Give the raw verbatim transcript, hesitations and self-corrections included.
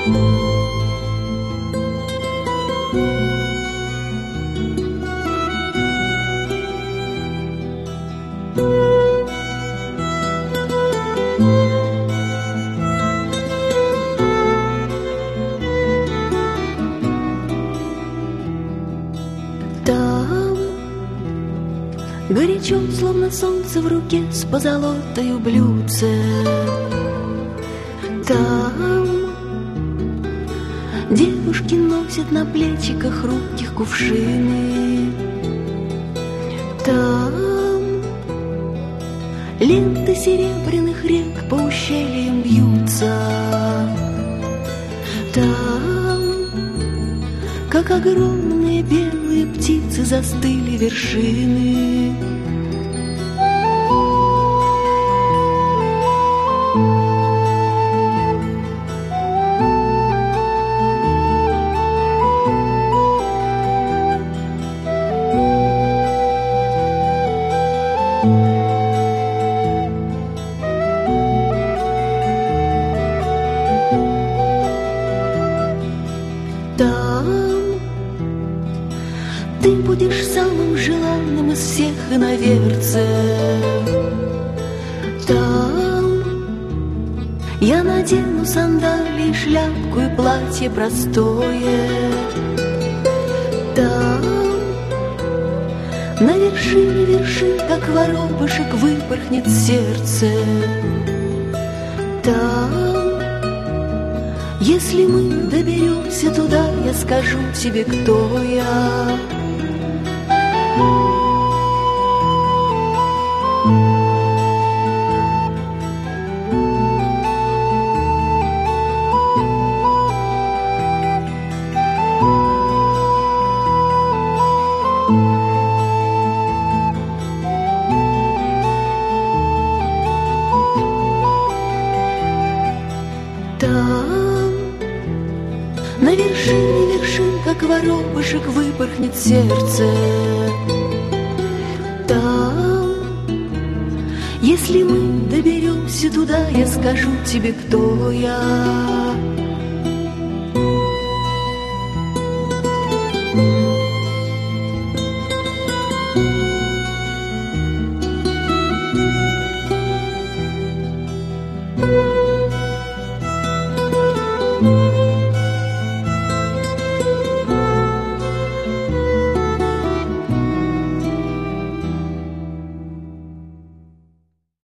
Там горячо, словно солнце в руке, с позолотою блюдце. Там девушки носят на плечиках хрупких кувшины. Там ленты серебряных рек по ущельям вьются. Там, как огромные белые птицы, застыли вершины. Там ты будешь самым желанным из всех иноверцев. Там я надену сандалии, шляпку и платье простое. Там на вершине вершин, как воробышек, выпорхнет сердце. Там, если мы доберемся туда, я скажу тебе, кто я. Там на вершине вершин, как воробышек, выпорхнет сердце. Там, если мы доберемся туда, я скажу тебе, кто я.